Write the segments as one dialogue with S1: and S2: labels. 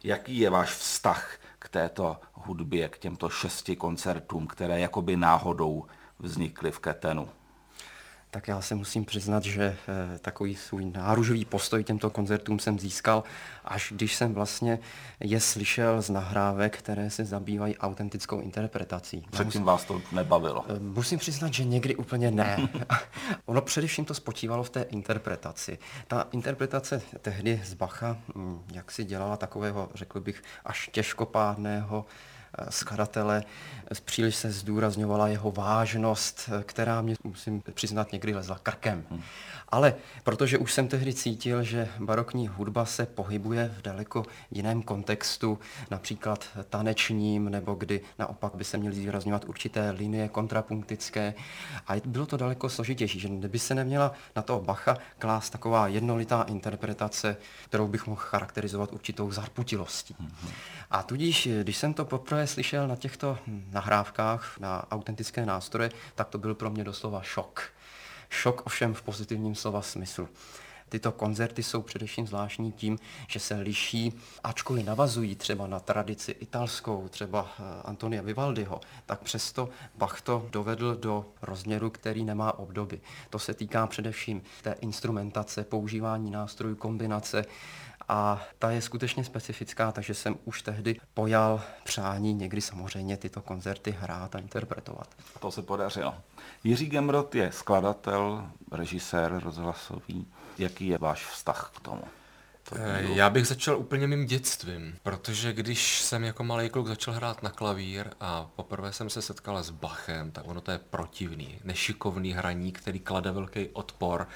S1: Jaký je váš vztah k této hudbě, k těmto 6 koncertům, které jakoby náhodou vznikly v Ketenu?
S2: Tak já se musím přiznat, že takový svůj náruživý postoj těmto koncertům jsem získal, až když jsem vlastně je slyšel z nahrávek, které se zabývají autentickou interpretací.
S1: Předtím vás to nebavilo?
S2: Musím přiznat, že někdy úplně ne. Ono především to spočívalo v té interpretaci. Ta interpretace tehdy z Bacha, jak si dělala takového, řekl bych, až těžkopádného skladatele, příliš se zdůrazňovala jeho vážnost, která mě, musím přiznat, někdy lezla krkem. Ale protože už jsem tehdy cítil, že barokní hudba se pohybuje v daleko jiném kontextu, například tanečním, nebo kdy naopak by se měly zdůrazňovat určité linie kontrapunktické. A bylo to daleko složitější, že by se neměla na toho Bacha klást taková jednolitá interpretace, kterou bych mohl charakterizovat určitou zarputilostí. A tudíž, když jsem to poprvé slyšel na těchto nahrávkách, na autentické nástroje, tak to byl pro mě doslova šok. Šok ovšem v pozitivním slova smyslu. Tyto koncerty jsou především zvláštní tím, že se liší, ačkoliv navazují třeba na tradici italskou, třeba Antonia Vivaldiho, tak přesto Bach to dovedl do rozměru, který nemá obdoby. To se týká především té instrumentace, používání nástrojů, kombinace, a ta je skutečně specifická, takže jsem už tehdy pojal přání někdy samozřejmě tyto koncerty hrát a interpretovat.
S1: A to se podařilo. Jiří Gemrot je skladatel, režisér rozhlasový. Jaký je váš vztah k tomu?
S3: Já bych začal úplně mým dětstvím, protože když jsem jako malý kluk začal hrát na klavír a poprvé jsem se setkal s Bachem, tak ono to je protivný, nešikovný hraní, který klade velký odpor.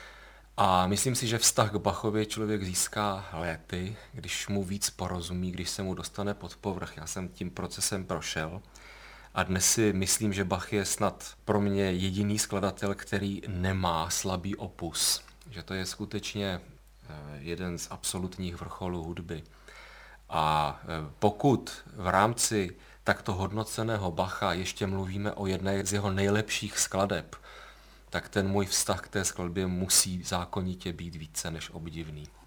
S3: A myslím si, že vztah k Bachovi člověk získá léty, když mu víc porozumí, když se mu dostane pod povrch. Já jsem tím procesem prošel a dnes si myslím, že Bach je snad pro mě jediný skladatel, který nemá slabý opus. Že to je skutečně jeden z absolutních vrcholů hudby. A pokud v rámci takto hodnoceného Bacha ještě mluvíme o jedné z jeho nejlepších skladeb, tak ten můj vztah k té skladbě musí zákonitě být více než obdivný.